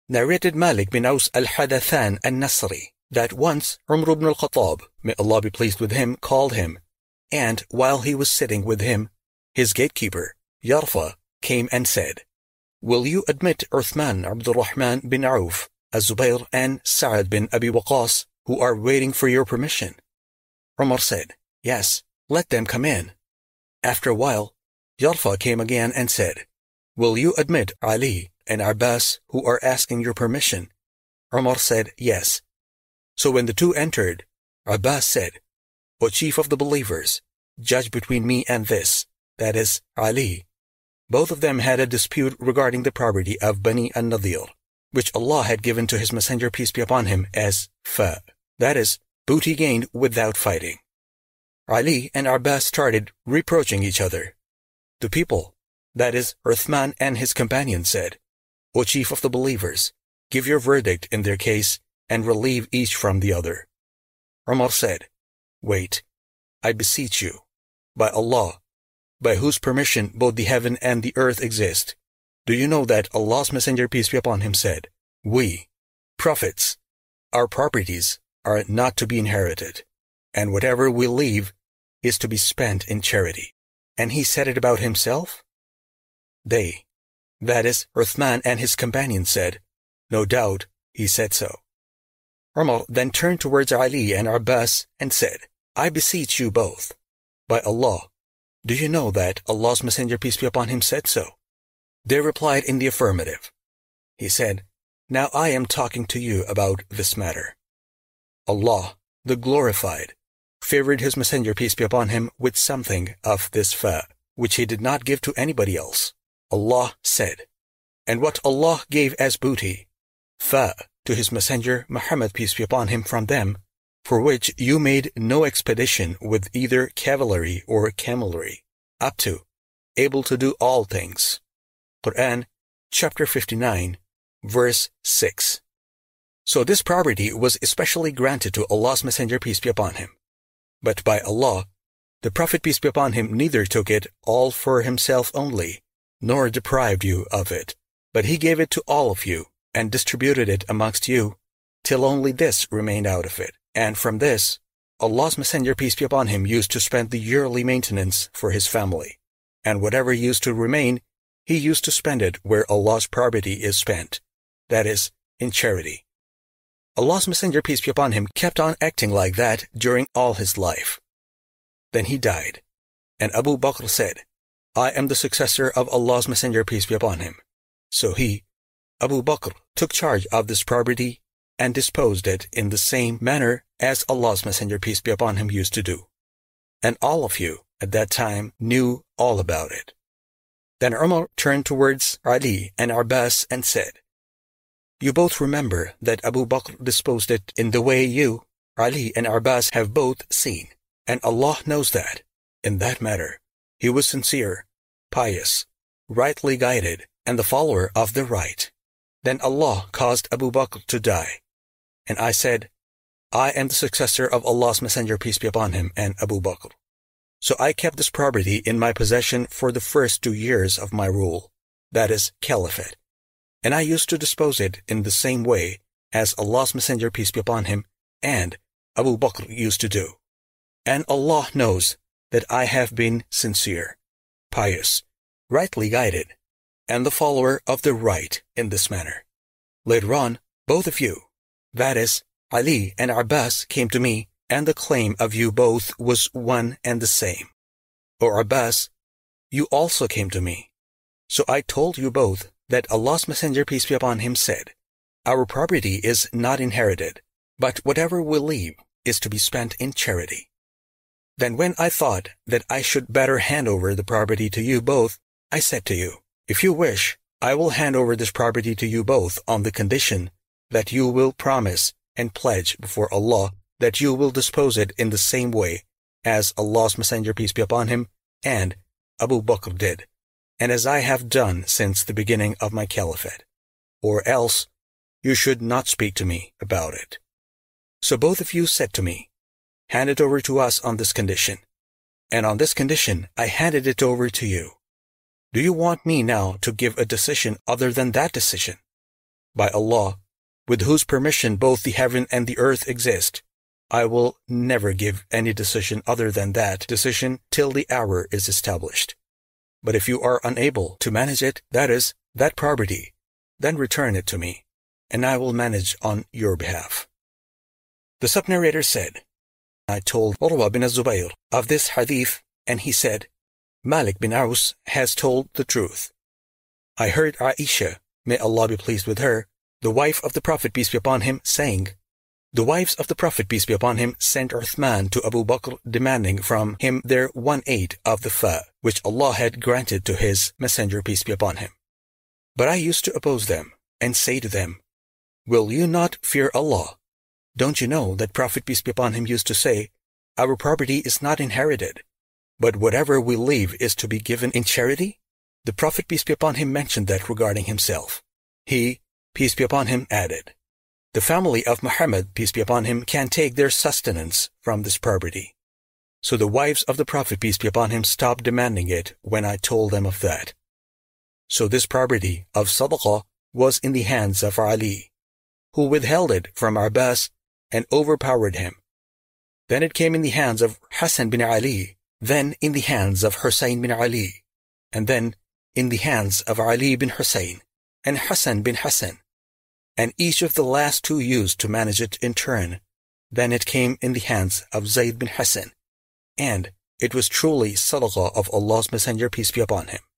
Narrated Malik bin Aus al-Hadathan al-Nasri that once Umar ibn al-Khattab, may Allah be pleased with him, called him, and while he was sitting with him, his gatekeeper, Yarfa, came and said, "Will you admit Uthman Abdul Rahman bin Auf, Az-Zubayr and Sa'ad bin Abi Waqqas, who are waiting for your permission?" Umar said, "Yes, let them come in." After a while, Yarfa came again and said, "Will you admit Ali and Abbas, who are asking your permission?" Umar said, "Yes." So when the two entered, Abbas said, "O chief of the believers, judge between me and this," that is, Ali. Both of them had a dispute regarding the property of Bani an-Nadir, which Allah had given to His Messenger, peace be upon him, as fa, that is, booty gained without fighting. Ali and Abbas started reproaching each other. The people, that is, Uthman and his companions, said, "O chief of the believers, give your verdict in their case and relieve each from the other." Umar said, "Wait, I beseech you, by Allah, by whose permission both the heaven and the earth exist, do you know that Allah's Messenger, peace be upon him, said, 'We, prophets, our properties are not to be inherited, and whatever we leave is to be spent in charity.' And he said it about himself?" They, that is, Uthman and his companions, said, "No doubt he said so." Umar then turned towards Ali and Abbas and said, "I beseech you both, by Allah, do you know that Allah's Messenger, peace be upon him, said so?" They replied in the affirmative. He said, "Now I am talking to you about this matter. Allah, the Glorified, favored His Messenger, peace be upon him, with something of this fa, which He did not give to anybody else. Allah said, 'And what Allah gave as booty, fa, to His Messenger, Muhammad, peace be upon him, from them, for which you made no expedition with either cavalry or camelry, up to, able to do all things.'" Quran, chapter 59, verse 6. So this property was especially granted to Allah's Messenger, peace be upon him. But by Allah, the Prophet, peace be upon him, neither took it all for himself only, nor deprived you of it, but he gave it to all of you, and distributed it amongst you, till only this remained out of it. And from this, Allah's Messenger, peace be upon him, used to spend the yearly maintenance for his family, and whatever used to remain, he used to spend it where Allah's property is spent, that is, in charity. Allah's Messenger, peace be upon him, kept on acting like that during all his life. Then he died, and Abu Bakr said, "I am the successor of Allah's Messenger, peace be upon him." So he, Abu Bakr, took charge of this property and disposed it in the same manner as Allah's Messenger, peace be upon him, used to do. And all of you at that time knew all about it. Then Umar turned towards Ali and Abbas and said, "You both remember that Abu Bakr disposed it in the way you, Ali and Abbas, have both seen, and Allah knows that, in that matter, he was sincere, pious, rightly guided, and the follower of the right. Then Allah caused Abu Bakr to die, and I said, 'I am the successor of Allah's Messenger, peace be upon him, and Abu Bakr.' So I kept this property in my possession for the first 2 years of my rule, that is, caliphate. And I used to dispose it in the same way as Allah's Messenger, peace be upon him, and Abu Bakr used to do. And Allah knows that I have been sincere, pious, rightly guided, and the follower of the right in this manner. Later on, both of you, that is, Ali and Abbas, came to me, and the claim of you both was one and the same. O Abbas, you also came to me. So I told you both that Allah's Messenger, peace be upon him, said, 'Our property is not inherited, but whatever we leave is to be spent in charity.' Then when I thought that I should better hand over the property to you both, I said to you, 'If you wish, I will hand over this property to you both on the condition that you will promise and pledge before Allah that you will dispose it in the same way as Allah's Messenger, peace be upon him, and Abu Bakr did, and as I have done since the beginning of my caliphate, or else you should not speak to me about it.' So both of you said to me, 'Hand it over to us on this condition.' And on this condition I handed it over to you. Do you want me now to give a decision other than that decision?" By Allah, with whose permission both the heaven and the earth exist, I will never give any decision other than that decision till the hour is established. But if you are unable to manage it, that is, that property, then return it to me, and I will manage on your behalf. The sub-narrator said, I told Urwa bin Zubayr of this hadith, and he said, Malik bin Aus has told the truth. I heard Aisha, may Allah be pleased with her, the wife of the Prophet peace be upon him, saying, the wives of the Prophet peace be upon him sent Uthman to Abu Bakr demanding from him their 1/8 of the fa, which Allah had granted to his messenger peace be upon him. But I used to oppose them and say to them, will you not fear Allah? Don't you know that Prophet peace be upon him used to say, our property is not inherited, but whatever we leave is to be given in charity? The Prophet peace be upon him mentioned that regarding himself. He, peace be upon him, added, the family of Muhammad, peace be upon him, can take their sustenance from this property. So the wives of the Prophet, peace be upon him, stopped demanding it when I told them of that. So this property of Sadaqah was in the hands of Ali, who withheld it from Abbas and overpowered him. Then it came in the hands of Hassan bin Ali, then in the hands of Hussein bin Ali, and then in the hands of Ali bin Hussein and Hassan bin Hassan. And each of the last two used to manage it in turn. Then it came in the hands of Zayd bin Hassan, and it was truly sadaqah of Allah's Messenger, peace be upon him.